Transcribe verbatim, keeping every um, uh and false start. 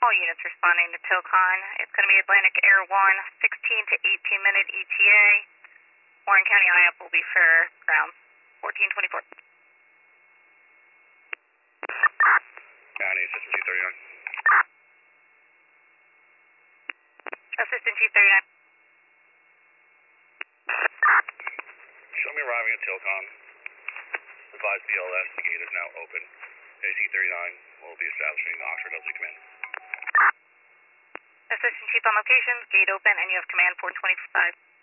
All units responding to TILCON. It's going to be Atlantic Air one, sixteen to eighteen minute E T A. Warren County I A P will be for ground fourteen twenty-four. County, Assistant Chief thirty-nine. Assistant Chief thirty-nine. Show me arriving at TILCON. Advise B L S, the gate is now open. A C thirty-nine will be establishing the Oxford W command. Assistant Chief on location, gate open, and you have command four twenty-five.